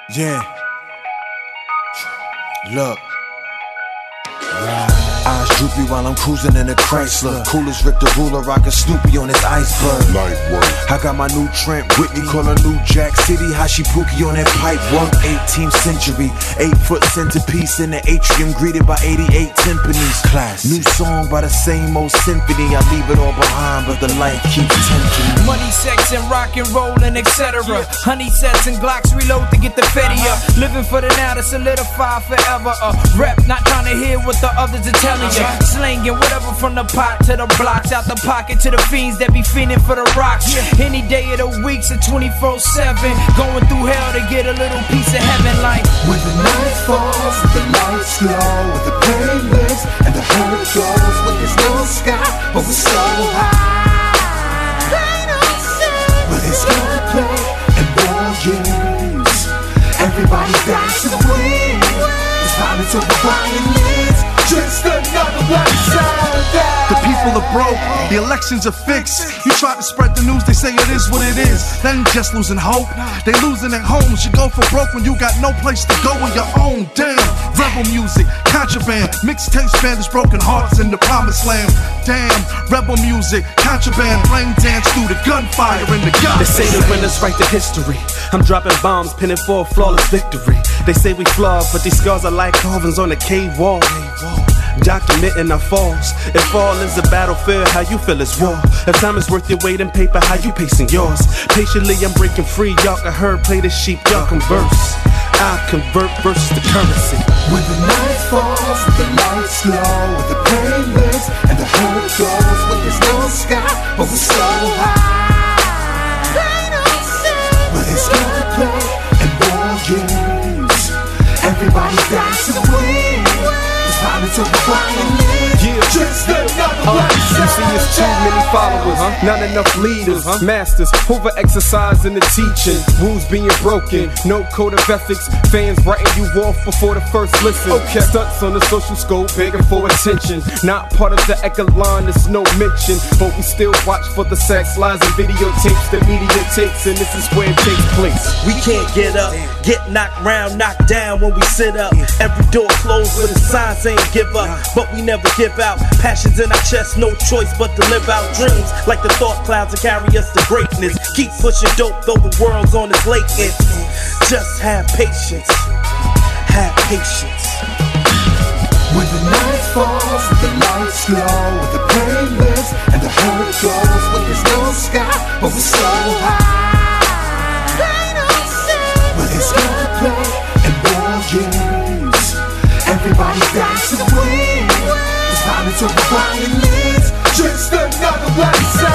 Yeah. Look. Eyes droopy while I'm cruising in a Chrysler. Cool as Rick the Ruler, rockin' Snoopy on his iceberg. Light work. I got my new Trent Whitney, call her New Jack City. Hashi Pookie on that pipe work. 18th century, 8-foot centerpiece in the atrium, greeted by 88 timpanis. Class. New song by the same old symphony. I leave it all behind, but the light keeps tempting me. Money, sex, and rock and rollin', etc. Honey sets and Glocks reload to get the fetty up. Living for the now to solidify forever. Rep, not trying to hear what the others are telling you. Slanging whatever from the pot to the blocks, out the pocket to the fiends that be fiending for the rocks. Any day of the week, so 24/7, going through hell to get a little piece of heaven. Like when the night falls, with the lights glow, with the pain lives and the hurt goes, when there's no sky, but we're so high. But it's gunplay and war games. Everybody dies to win. It's violence over violence. Just another one side of that. The people are broke, the elections are fixed. You try to spread the news, they say it is what it is. That ain't just losing hope, they losing their homes. You go for broke when you got no place to go on your own. Damn, rebel music, contraband, mixtape Spanish broken hearts in the promised land. Damn, rebel music, contraband, flame dance through the gunfire in the gun. They say the winners write the history. I'm dropping bombs, pinning for a flawless victory. They say we flawed, but these scars are like carvings on a cave wall. Documenting our falls. If all is a battlefield, how you feel is war. If time is worth your weight in paper, how you pacing yours? Patiently I'm breaking free. Y'all can herd, play the sheep, y'all converse. I convert versus the currency. When the night falls, with the lights glow, with the pain lives and the hurt goes, when there's no sky, but we're so high. But it's gunplay and war games. Everybody dies to win. Violence over violence. Yeah. Just another one. You see, it's too many followers, not enough leaders, masters, over exercising the teaching, rules being broken, no code of ethics, fans writing you off before the first listen. Okay. Stunts on the social scope, begging for attention, not part of the echelon, there's no mention, but we still watch for the sex, lies and videotapes the media takes, and this is where it takes place. We can't get up, get knocked round, knocked down when we sit up. Every door closed with a sign saying give up, but we never give out. Passions in our chest, no choice but to live out dreams. Like the thought clouds that carry us to greatness. Keep pushing dope though the world's on its latent. Just have patience, have patience. When the night falls, with the lights glow, with the pain lives and the hurt goes, when there's no sky, but we're so high. But it's gunplay and war games. Everybody dies to win. It's violence over violence. Just another one side.